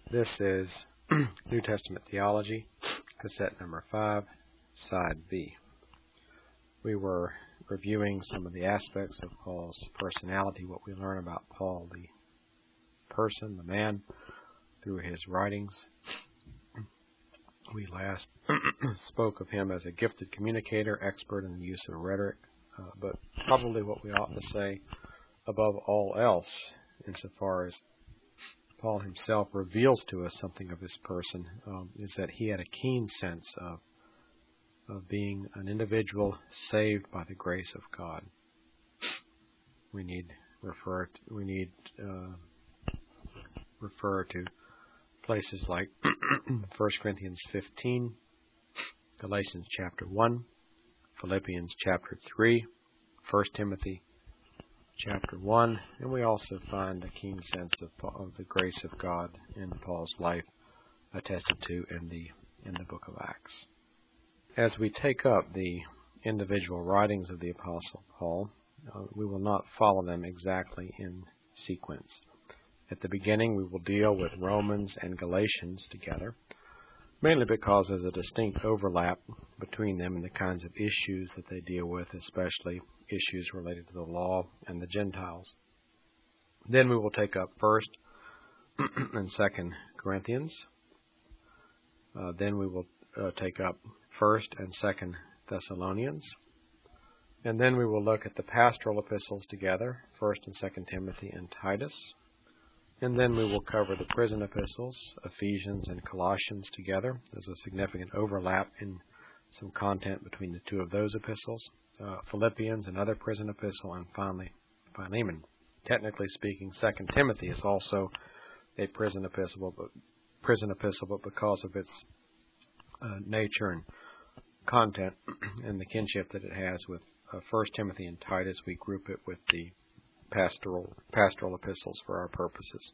This is New Testament Theology, cassette number 5, side B. We were reviewing some of the aspects of Paul's personality, what we learn about Paul, the person, the man, through his writings. We last spoke of him as a gifted communicator, expert in the use of rhetoric, but probably what we ought to say above all else, insofar as Paul himself reveals to us something of his person, is that he had a keen sense of being an individual saved by the grace of God. We need refer to places like 1 Corinthians 15, Galatians chapter 1, Philippians chapter 3, 1 Timothy chapter 1, and we also find a keen sense of the grace of God in Paul's life attested to in the book of Acts. As we take up the individual writings of the Apostle Paul, we will not follow them exactly in sequence. At the beginning, we will deal with Romans and Galatians together, mainly because there's a distinct overlap between them and the kinds of issues that they deal with, especially issues related to the law and the Gentiles. Then we will take up 1 and 2 Corinthians. Then we will take up 1 and 2 Thessalonians. And then we will look at the pastoral epistles together, 1 and 2 Timothy and Titus. And then we will cover the prison epistles, Ephesians and Colossians together. There's a significant overlap in some content between the two of those epistles. Philippians, another prison epistle, and finally Philemon. Technically speaking, 2 Timothy is also a prison epistle, but because of its nature and content and the kinship that it has with 1 Timothy and Titus, we group it with the pastoral epistles for our purposes.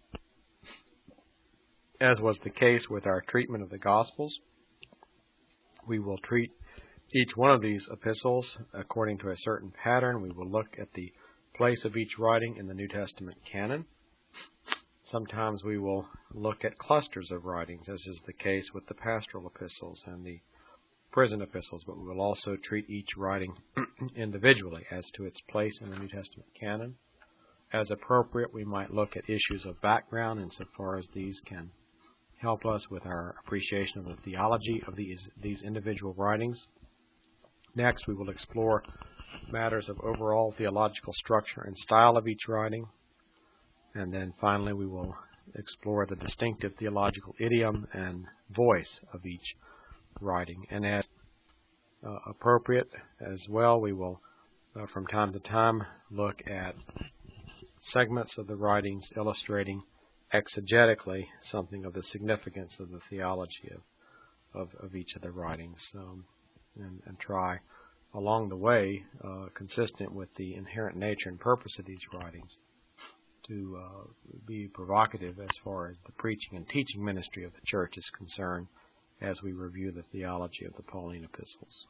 As was the case with our treatment of the Gospels, we will treat each one of these epistles according to a certain pattern. We will look at the place of each writing in the New Testament canon. Sometimes we will look at clusters of writings, as is the case with the pastoral epistles and the prison epistles, but we will also treat each writing individually as to its place in the New Testament canon. As appropriate, we might look at issues of background insofar as these can help us with our appreciation of the theology of these individual writings. Next, we will explore matters of overall theological structure and style of each writing. And then finally, we will explore the distinctive theological idiom and voice of each writing. And as appropriate as well, we will from time to time look at segments of the writings illustrating exegetically something of the significance of the theology of each of the writings, and try along the way, consistent with the inherent nature and purpose of these writings, to be provocative as far as the preaching and teaching ministry of the church is concerned as we review the theology of the Pauline epistles.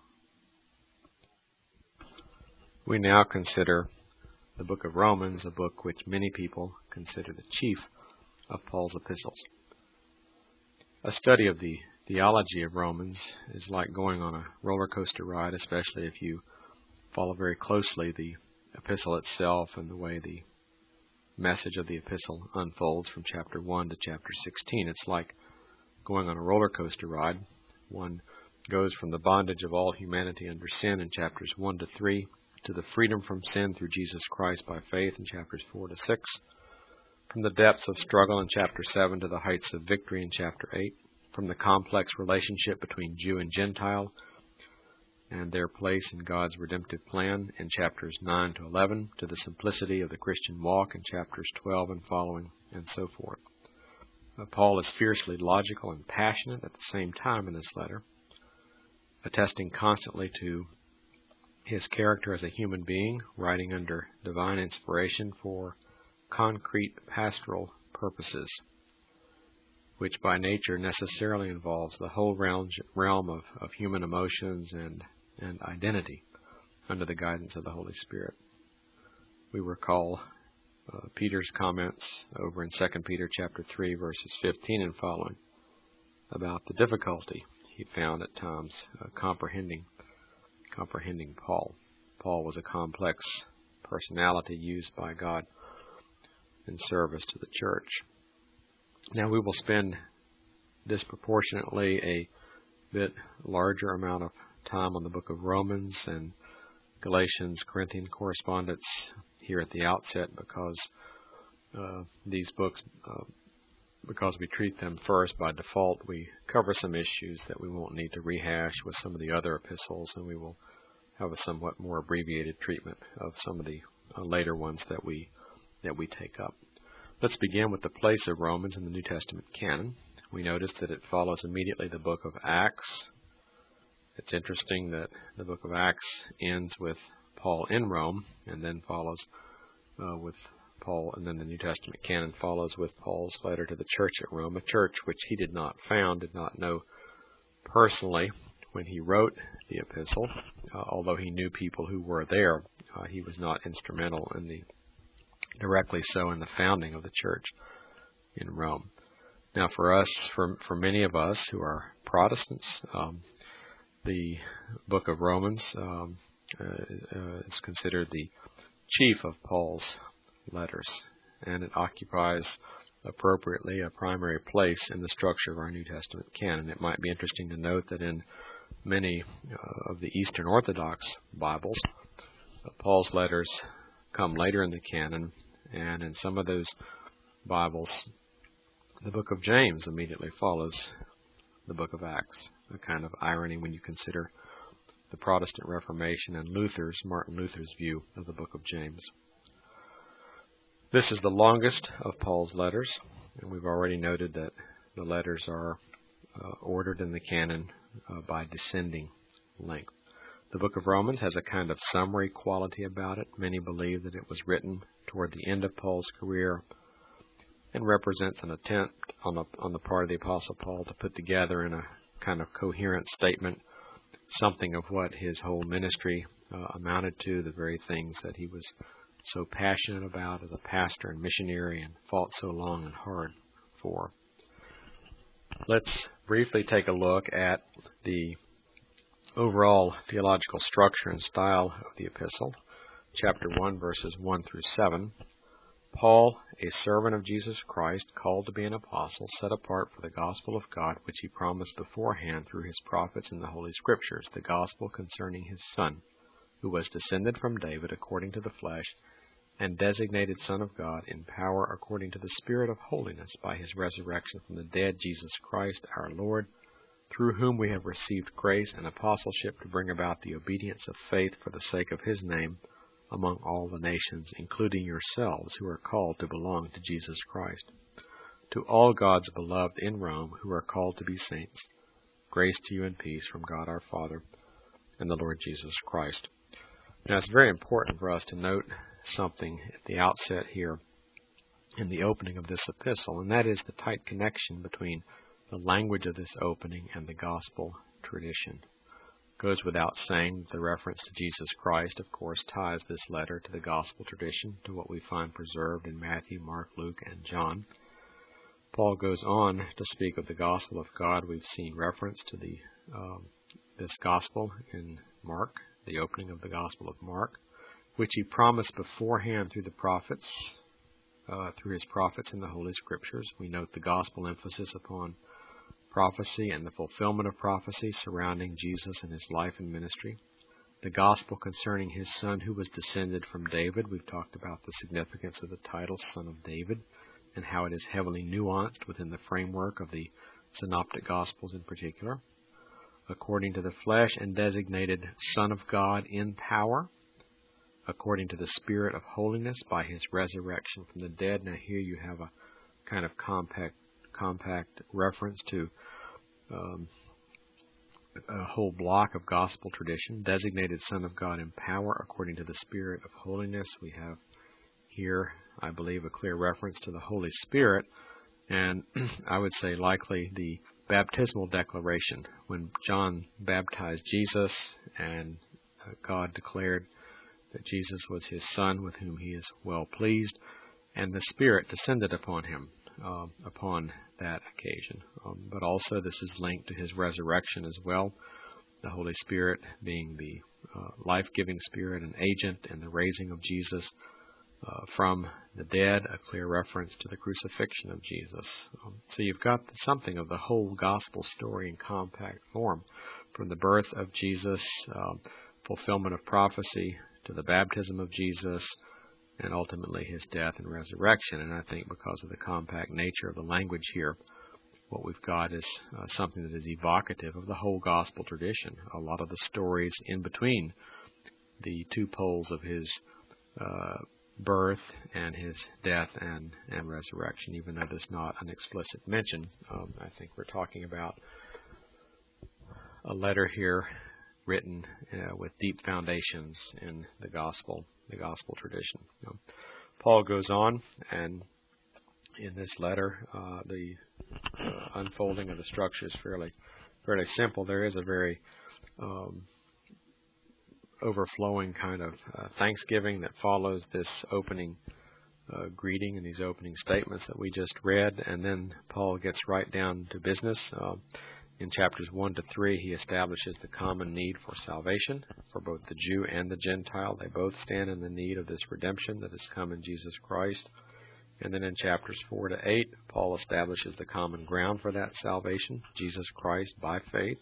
We now consider the book of Romans, a book which many people consider the chief of Paul's epistles. A study of the theology of Romans is like going on a roller coaster ride, especially if you follow very closely the epistle itself and the way the message of the epistle unfolds from chapter 1 to chapter 16. It's like going on a roller coaster ride. One goes from the bondage of all humanity under sin in chapters 1 to 3 to the freedom from sin through Jesus Christ by faith in chapters 4 to 6, from the depths of struggle in chapter 7 to the heights of victory in chapter 8, from the complex relationship between Jew and Gentile and their place in God's redemptive plan in chapters 9 to 11, to the simplicity of the Christian walk in chapters 12 and following, and so forth. Paul is fiercely logical and passionate at the same time in this letter, attesting constantly to his character as a human being, writing under divine inspiration for concrete pastoral purposes, which by nature necessarily involves the whole realm of human emotions and identity under the guidance of the Holy Spirit. We recall Peter's comments over in 2 Peter chapter 3, verses 15 and following, about the difficulty he found at times comprehending Paul. Paul was a complex personality used by God in service to the church. Now we will spend disproportionately a bit larger amount of time on the book of Romans and Galatians, Corinthian correspondence here at the outset, because these books, because we treat them first by default, we cover some issues that we won't need to rehash with some of the other epistles, and we will have a somewhat more abbreviated treatment of some of the later ones that we take up. Let's begin with the place of Romans in the New Testament canon. We notice that it follows immediately the book of Acts. It's interesting that the book of Acts ends with Paul in Rome, and then follows with Paul, and then the New Testament canon follows with Paul's letter to the church at Rome, a church which he did not found, did not know personally when he wrote the epistle. Although he knew people who were there, he was not instrumental directly so in the founding of the church in Rome. Now, for us, for many of us who are Protestants, the book of Romans is considered the chief of Paul's letters, and it occupies appropriately a primary place in the structure of our New Testament canon. It might be interesting to note that in many of the Eastern Orthodox Bibles, Paul's letters come later in the canon, and in some of those Bibles, the book of James immediately follows the book of Acts. A kind of irony when you consider the Protestant Reformation and Martin Luther's view of the book of James. This is the longest of Paul's letters, and we've already noted that the letters are ordered in the canon by descending length. The book of Romans has a kind of summary quality about it. Many believe that it was written toward the end of Paul's career and represents an attempt on the part of the Apostle Paul to put together in a kind of coherent statement something of what his whole ministry amounted to, the very things that he was so passionate about as a pastor and missionary and fought so long and hard for. Let's briefly take a look at the overall theological structure and style of the epistle. Chapter 1, verses 1 through 7. Paul, a servant of Jesus Christ, called to be an apostle, set apart for the gospel of God, which he promised beforehand through his prophets in the Holy Scriptures, the gospel concerning his Son, who was descended from David according to the flesh, and designated Son of God in power according to the Spirit of holiness by his resurrection from the dead, Jesus Christ our Lord, through whom we have received grace and apostleship to bring about the obedience of faith for the sake of his name among all the nations, including yourselves who are called to belong to Jesus Christ. To all God's beloved in Rome who are called to be saints, grace to you and peace from God our Father and the Lord Jesus Christ. Now, it's very important for us to note something at the outset here in the opening of this epistle, and that is the tight connection between the language of this opening and the gospel tradition. It goes without saying the reference to Jesus Christ, of course, ties this letter to the gospel tradition, to what we find preserved in Matthew, Mark, Luke, and John. Paul goes on to speak of the gospel of God. We've seen reference to this gospel in Mark, the opening of the gospel of Mark, which he promised beforehand through the prophets, through his prophets in the Holy Scriptures. We note the gospel emphasis upon prophecy and the fulfillment of prophecy surrounding Jesus and his life and ministry. The gospel concerning his Son, who was descended from David. We've talked about the significance of the title Son of David and how it is heavily nuanced within the framework of the Synoptic Gospels in particular. According to the flesh, and designated Son of God in power, according to the Spirit of holiness by his resurrection from the dead. Now here you have a kind of compact reference to a whole block of gospel tradition. Designated Son of God in power according to the Spirit of holiness. We have here, I believe, a clear reference to the Holy Spirit, and I would say likely the baptismal declaration when John baptized Jesus and God declared that Jesus was his Son with whom he is well pleased. and the Spirit descended upon him upon that occasion. But also this is linked to his resurrection as well, the Holy Spirit being the life-giving Spirit and agent in the raising of Jesus from the dead, a clear reference to the crucifixion of Jesus. So you've got something of the whole gospel story in compact form, from the birth of Jesus, fulfillment of prophecy, to the baptism of Jesus, and ultimately his death and resurrection. And I think because of the compact nature of the language here, what we've got is something that is evocative of the whole gospel tradition. A lot of the stories in between the two poles of his birth and his death and resurrection, even though there's not an explicit mention. I think we're talking about a letter here written with deep foundations in the gospel tradition. Paul goes on, and in this letter, the unfolding of the structure is fairly simple. There is a very overflowing kind of thanksgiving that follows this opening greeting and these opening statements that we just read, and then Paul gets right down to business. In chapters 1 to 3, he establishes the common need for salvation for both the Jew and the Gentile. They both stand in the need of this redemption that has come in Jesus Christ. And then in chapters 4 to 8, Paul establishes the common ground for that salvation, Jesus Christ by faith.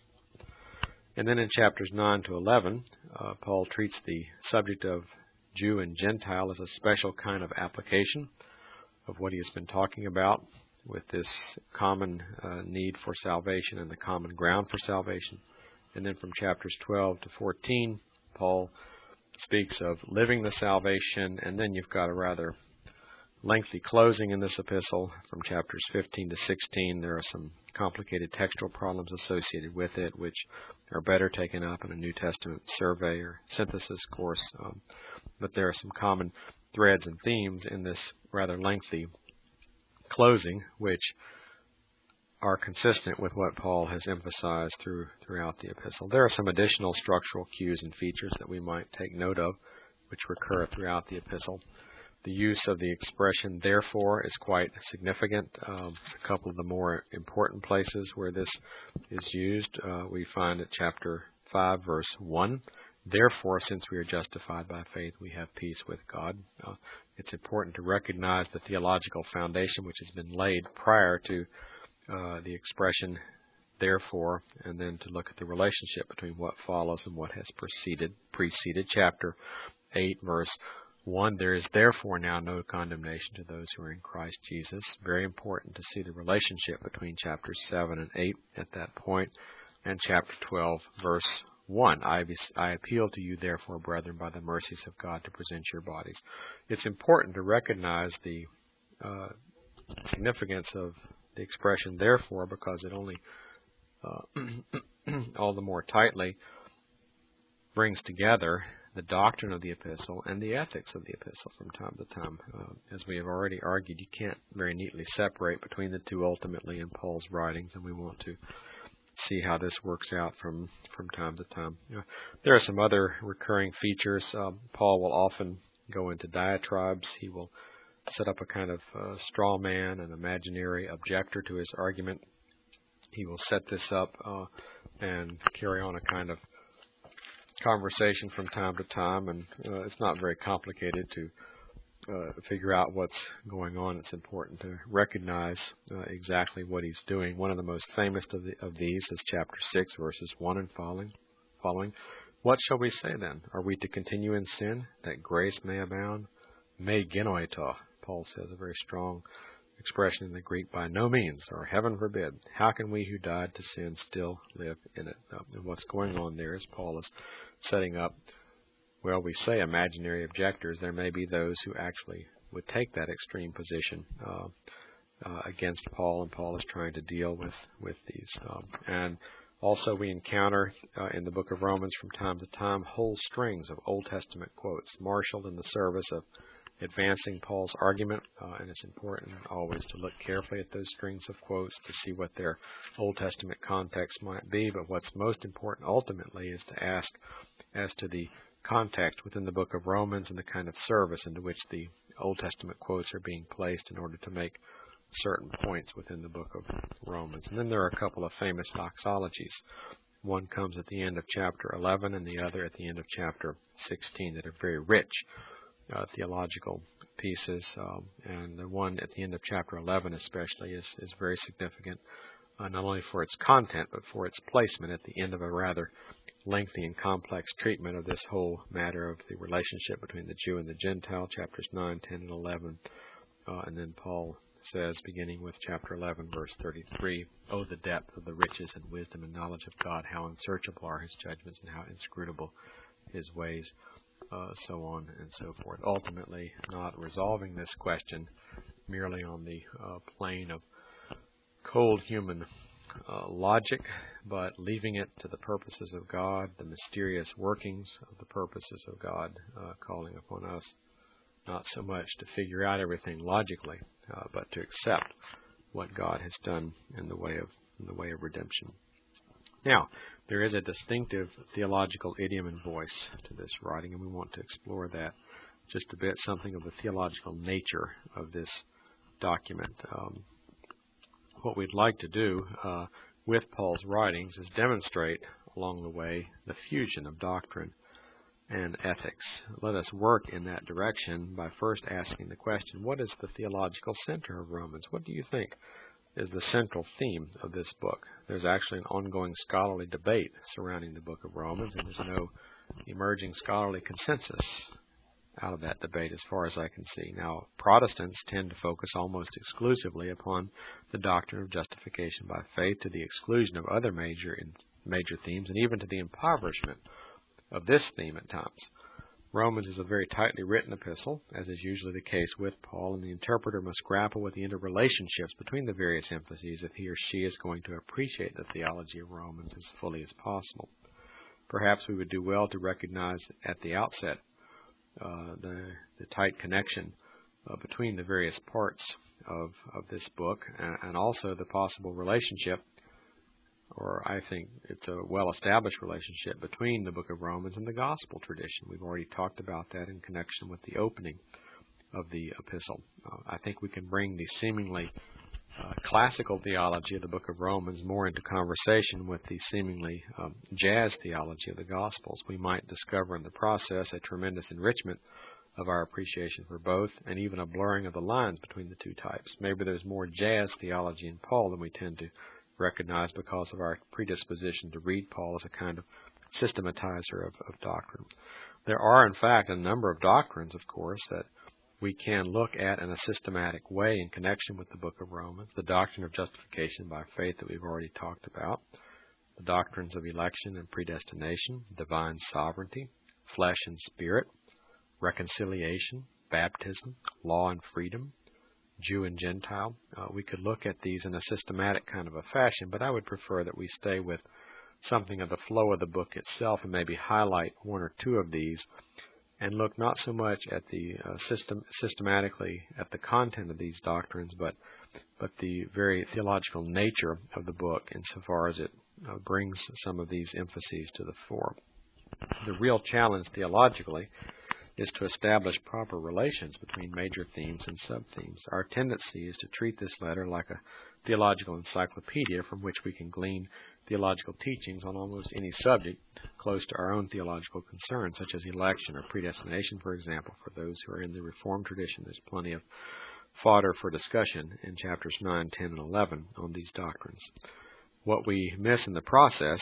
And then in chapters 9 to 11, Paul treats the subject of Jew and Gentile as a special kind of application of what he has been talking about, with this common need for salvation and the common ground for salvation. And then from chapters 12 to 14, Paul speaks of living the salvation, and then you've got a rather lengthy closing in this epistle. From chapters 15 to 16, there are some complicated textual problems associated with it, which are better taken up in a New Testament survey or synthesis course. But there are some common threads and themes in this rather lengthy closing, which are consistent with what Paul has emphasized throughout the epistle. There are some additional structural cues and features that we might take note of, which recur throughout the epistle. The use of the expression therefore is quite significant. A couple of the more important places where this is used, we find at chapter 5, verse 1. Therefore, since we are justified by faith, we have peace with God. It's important to recognize the theological foundation which has been laid prior to the expression therefore, and then to look at the relationship between what follows and what has preceded. Chapter 8, verse 1, there is therefore now no condemnation to those who are in Christ Jesus. Very important to see the relationship between chapters 7 and 8 at that point. And chapter 12, verse 1, I appeal to you, therefore, brethren, by the mercies of God, to present your bodies. It's important to recognize the significance of the expression therefore, because it only all the more tightly brings together the doctrine of the epistle and the ethics of the epistle from time to time. As we have already argued, you can't very neatly separate between the two ultimately in Paul's writings, and we want to see how this works out from time to time. There are some other recurring features. Paul will often go into diatribes. He will set up a kind of straw man, an imaginary objector to his argument. He will set this up and carry on a kind of conversation from time to time, and it's not very complicated to figure out what's going on. It's important to recognize exactly what he's doing. One of the most famous of these is chapter 6, verses 1 and following. What shall we say then? Are we to continue in sin, that grace may abound? Me genoito, Paul says, a very strong expression in the Greek, by no means, or heaven forbid. How can we who died to sin still live in it? And what's going on there is Paul is setting up, well, we say imaginary objectors. There may be those who actually would take that extreme position against Paul, and Paul is trying to deal with these. And also we encounter in the book of Romans from time to time whole strings of Old Testament quotes marshaled in the service of advancing Paul's argument, and it's important always to look carefully at those strings of quotes to see what their Old Testament context might be. But what's most important ultimately is to ask as to the context within the book of Romans and the kind of service into which the Old Testament quotes are being placed in order to make certain points within the book of Romans. And then there are a couple of famous doxologies. One comes at the end of chapter 11 and the other at the end of chapter 16 that are very rich theological pieces. And the one at the end of chapter 11 especially is very significant, not only for its content but for its placement at the end of a rather lengthy and complex treatment of this whole matter of the relationship between the Jew and the Gentile, chapters 9, 10, and 11. And then Paul says, beginning with chapter 11, verse 33, "Oh, the depth of the riches and wisdom and knowledge of God, how unsearchable are his judgments and how inscrutable his ways," so on and so forth. Ultimately, not resolving this question merely on the plane of cold human logic, but leaving it to the purposes of God, the mysterious workings of the purposes of God, calling upon us not so much to figure out everything logically, but to accept what God has done in the way of redemption. Now, there is a distinctive theological idiom and voice to this writing, and we want to explore that just a bit, something of the theological nature of this document. What we'd like to do with Paul's writings is demonstrate along the way the fusion of doctrine and ethics. Let us work in that direction by first asking the question, what is the theological center of Romans? What do you think is the central theme of this book? There's actually an ongoing scholarly debate surrounding the book of Romans, and there's no emerging scholarly consensus out of that debate as far as I can see. Now, Protestants tend to focus almost exclusively upon the doctrine of justification by faith to the exclusion of other major themes and even to the impoverishment of this theme at times. Romans is a very tightly written epistle, as is usually the case with Paul, and the interpreter must grapple with the interrelationships between the various emphases if he or she is going to appreciate the theology of Romans as fully as possible. Perhaps we would do well to recognize at the outset the tight connection between the various parts of this book, and also the possible relationship, or I think it's a well-established relationship between the book of Romans and the gospel tradition. We've already talked about that in connection with the opening of the epistle. I think we can bring the seemingly classical theology of the book of Romans more into conversation with the seemingly jazz theology of the Gospels. We might discover in the process a tremendous enrichment of our appreciation for both, and even a blurring of the lines between the two types. Maybe there's more jazz theology in Paul than we tend to recognize because of our predisposition to read Paul as a kind of systematizer of doctrine. There are, in fact, a number of doctrines, of course, that we can look at in a systematic way in connection with the book of Romans. The doctrine of justification by faith that we've already talked about, the doctrines of election and predestination, divine sovereignty, flesh and spirit, reconciliation, baptism, law and freedom, Jew and Gentile. We could look at these in a systematic kind of a fashion, but I would prefer that we stay with something of the flow of the book itself and maybe highlight one or two of these and look not so much at the systematically at the content of these doctrines, but the very theological nature of the book insofar as it brings some of these emphases to the fore. The real challenge theologically is to establish proper relations between major themes and sub-themes. Our tendency is to treat this letter like a theological encyclopedia from which we can glean theological teachings on almost any subject close to our own theological concerns, such as election or predestination, for example. For those who are in the Reformed tradition, there's plenty of fodder for discussion in chapters 9, 10, and 11 on these doctrines. What we miss in the process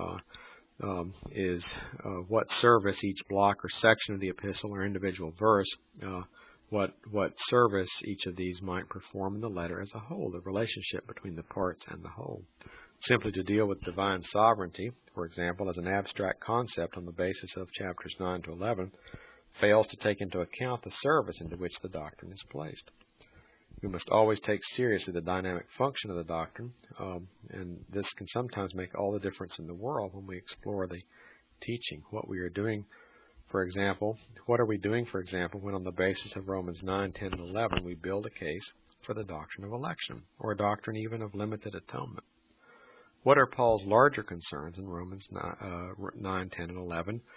is what service each block or section of the epistle or individual verse, what service each of these might perform in the letter as a whole, the relationship between the parts and the whole. Simply to deal with divine sovereignty, for example, as an abstract concept on the basis of chapters 9 to 11, fails to take into account the service into which the doctrine is placed. We must always take seriously the dynamic function of the doctrine, and this can sometimes make all the difference in the world when we explore the teaching. What are we doing, for example, when on the basis of Romans 9, 10, and 11 we build a case for the doctrine of election, or a doctrine even of limited atonement? What are Paul's larger concerns in Romans 9, 10, and 11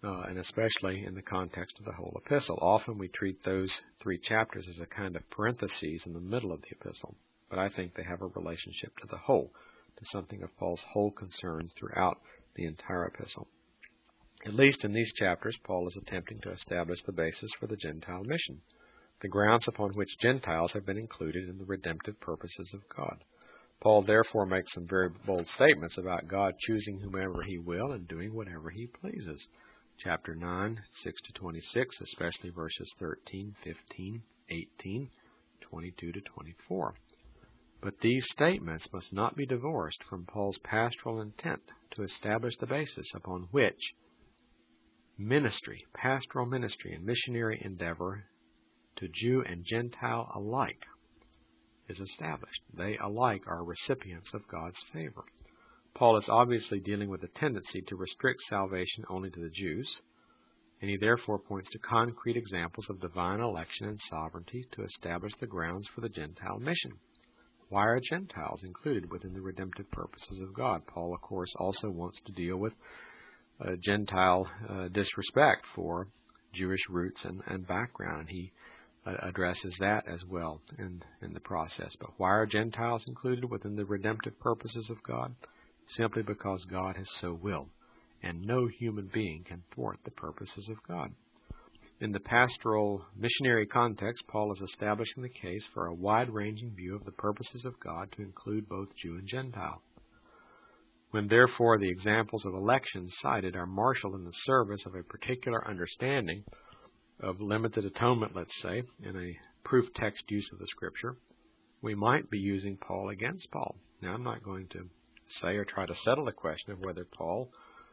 and especially in the context of the whole epistle. Often we treat those 3 chapters as a kind of parentheses in the middle of the epistle, but I think they have a relationship to the whole, to something of Paul's whole concerns throughout the entire epistle. At least in these chapters, Paul is attempting to establish the basis for the Gentile mission, the grounds upon which Gentiles have been included in the redemptive purposes of God. Paul therefore makes some very bold statements about God choosing whomever he will and doing whatever he pleases. Chapter 9, 6 to 26, especially verses 13, 15, 18, 22 to 24. But these statements must not be divorced from Paul's pastoral intent to establish the basis upon which ministry, pastoral ministry, and missionary endeavor to Jew and Gentile alike is established. They alike are recipients of God's favor. Paul is obviously dealing with a tendency to restrict salvation only to the Jews, and he therefore points to concrete examples of divine election and sovereignty to establish the grounds for the Gentile mission. Why are Gentiles included within the redemptive purposes of God? Paul, of course, also wants to deal with Gentile disrespect for Jewish roots and background, and he addresses that as well in the process. But why are Gentiles included within the redemptive purposes of God? Simply because God has so willed, and no human being can thwart the purposes of God. In the pastoral missionary context, Paul is establishing the case for a wide-ranging view of the purposes of God to include both Jew and Gentile. When therefore the examples of election cited are marshaled in the service of a particular understanding of limited atonement, let's say, in a proof text use of the Scripture, we might be using Paul against Paul. Now, I'm not going to say or try to settle the question of whether Paul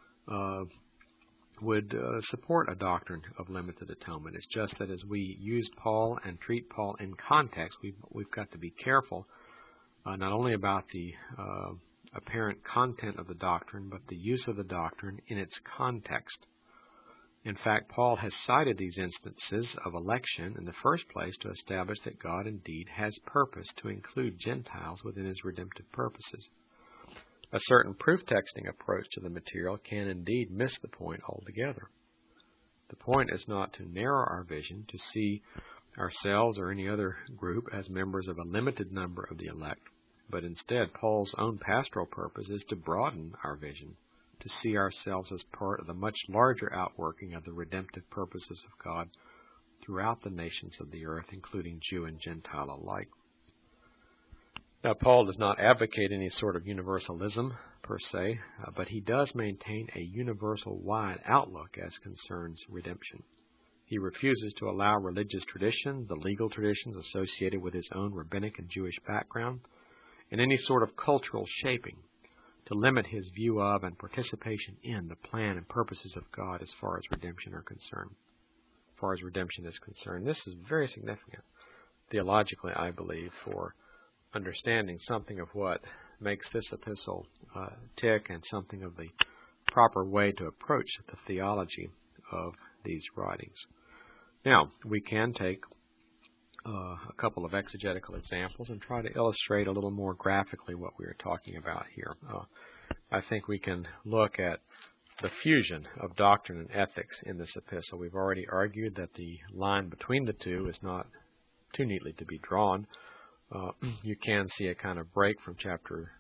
would support a doctrine of limited atonement. It's just that as we use Paul and treat Paul in context, we've got to be careful not only about the apparent content of the doctrine, but the use of the doctrine in its context. In fact, Paul has cited these instances of election in the first place to establish that God indeed has purpose to include Gentiles within his redemptive purposes. A certain proof texting approach to the material can indeed miss the point altogether. The point is not to narrow our vision to see ourselves or any other group as members of a limited number of the elect, but instead Paul's own pastoral purpose is to broaden our vision, to see ourselves as part of the much larger outworking of the redemptive purposes of God throughout the nations of the earth, including Jew and Gentile alike. Now, Paul does not advocate any sort of universalism per se, but he does maintain a universal-wide outlook as concerns redemption. He refuses to allow religious tradition, the legal traditions associated with his own rabbinic and Jewish background, and any sort of cultural shaping to limit his view of and participation in the plan and purposes of God as far as redemption are concerned. As far as redemption is concerned, this is very significant theologically, I believe, for understanding something of what makes this epistle tick and something of the proper way to approach the theology of these writings. Now, we can take a couple of exegetical examples and try to illustrate a little more graphically what we are talking about here. I think we can look at the fusion of doctrine and ethics in this epistle. We've already argued that the line between the two is not too neatly to be drawn. You can see a kind of break from chapter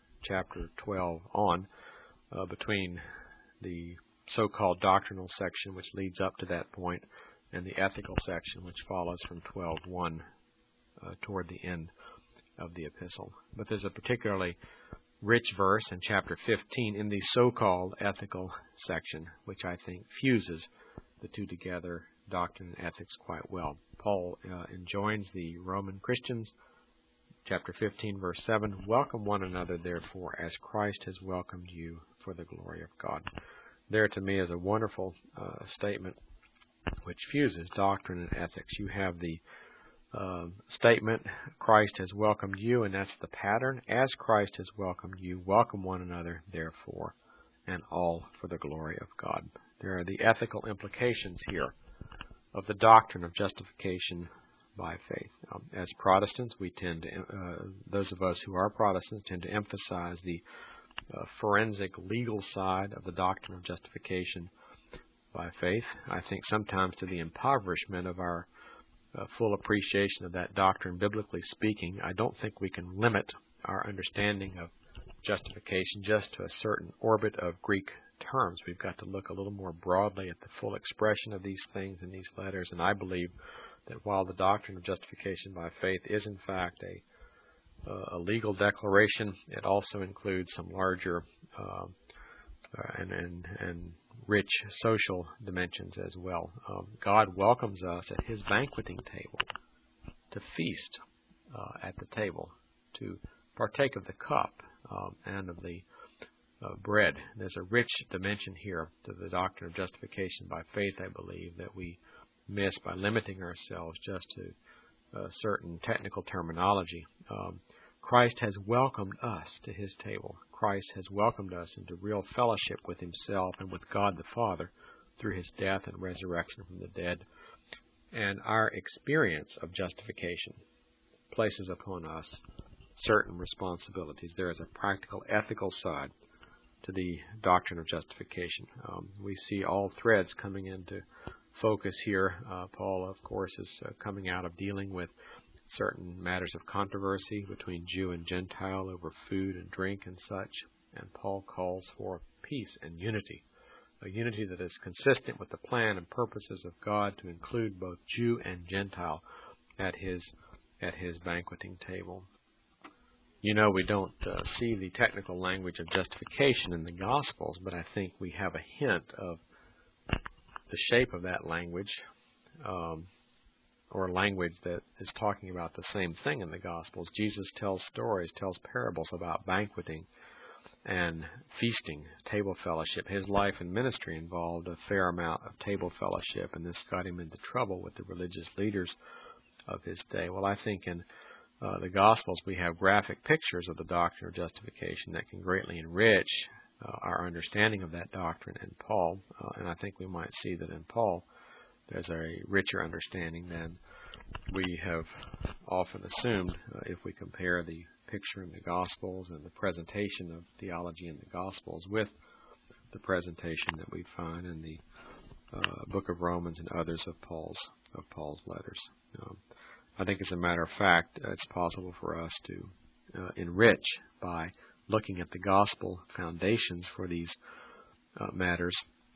12 on between the so-called doctrinal section, which leads up to that point, and the ethical section, which follows from 12:1 toward the end of the epistle. But there's a particularly rich verse in chapter 15 in the so-called ethical section, which I think fuses the two together, doctrine and ethics, quite well. Paul enjoins the Roman Christians, chapter 15, verse 7, "Welcome one another, therefore, as Christ has welcomed you for the glory of God." There, to me, is a wonderful statement which fuses doctrine and ethics. You have the statement, Christ has welcomed you, and that's the pattern. As Christ has welcomed you, welcome one another, therefore, and all for the glory of God. There are the ethical implications here of the doctrine of justification by faith. As Protestants, we tend to, those of us who are Protestants, tend to emphasize the forensic legal side of the doctrine of justification, by faith. I think sometimes to the impoverishment of our full appreciation of that doctrine, biblically speaking. I don't think we can limit our understanding of justification just to a certain orbit of Greek terms. We've got to look a little more broadly at the full expression of these things in these letters, and I believe that while the doctrine of justification by faith is in fact a legal declaration, it also includes some larger and rich social dimensions as well. God welcomes us at His banqueting table to feast at the table, to partake of the cup and of the bread. There's a rich dimension here to the doctrine of justification by faith, I believe, that we miss by limiting ourselves just to certain technical terminology. Christ has welcomed us to His table. Christ has welcomed us into real fellowship with Himself and with God the Father through His death and resurrection from the dead. And our experience of justification places upon us certain responsibilities. There is a practical, ethical side to the doctrine of justification. We see all threads coming into focus here. Paul, of course, is coming out of dealing with certain matters of controversy between Jew and Gentile over food and drink and such. And Paul calls for peace and unity, a unity that is consistent with the plan and purposes of God to include both Jew and Gentile at his banqueting table. You know, we don't see the technical language of justification in the Gospels, but I think we have a hint of the shape of that language, or language that is talking about the same thing in the Gospels. Jesus tells stories, tells parables about banqueting and feasting, table fellowship. His life and ministry involved a fair amount of table fellowship, and this got him into trouble with the religious leaders of his day. Well, I think in the Gospels we have graphic pictures of the doctrine of justification that can greatly enrich our understanding of that doctrine in Paul, and I think we might see that in Paul there's a richer understanding than we have often assumed if we compare the picture in the Gospels and the presentation of theology in the Gospels with the presentation that we find in the book of Romans and others of Paul's letters. I think, as a matter of fact, it's possible for us to enrich by looking at the gospel foundations for these matters,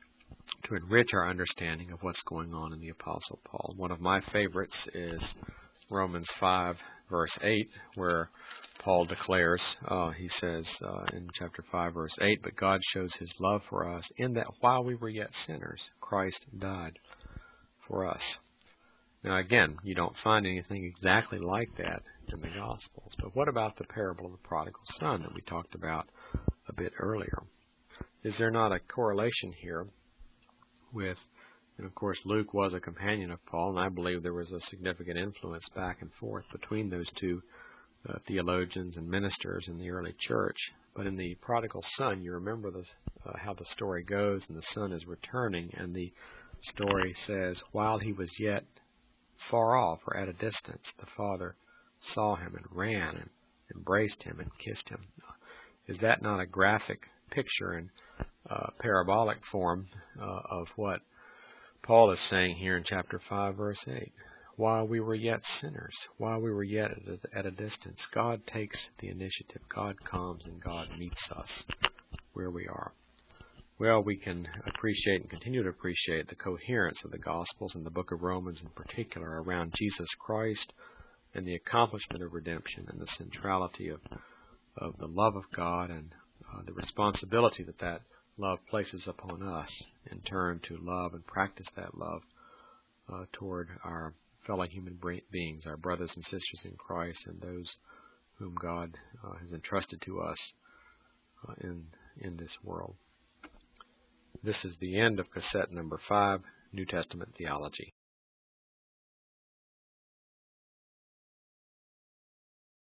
to enrich our understanding of what's going on in the Apostle Paul. One of my favorites is Romans 5, verse 8, where Paul declares, he says in chapter 5, verse 8, "But God shows His love for us in that while we were yet sinners, Christ died for us." Now again, you don't find anything exactly like that in the Gospels. But what about the parable of the prodigal son that we talked about a bit earlier? Is there not a correlation here with, and of course Luke was a companion of Paul, and I believe there was a significant influence back and forth between those two theologians and ministers in the early church. But in the prodigal son, you remember how the story goes, and the son is returning, and the story says, while he was yet far off or at a distance, the father saw him and ran and embraced him and kissed him. Is that not a graphic picture in parabolic form of what Paul is saying here in chapter 5, verse 8? While we were yet sinners, while we were yet at a distance, God takes the initiative. God comes and God meets us where we are. Well, we can appreciate and continue to appreciate the coherence of the Gospels and the book of Romans in particular around Jesus Christ and the accomplishment of redemption and the centrality of the love of God and the responsibility that love places upon us in turn to love and practice that love toward our fellow human beings, our brothers and sisters in Christ, and those whom God has entrusted to us in this world. This is the end of cassette number 5, New Testament Theology.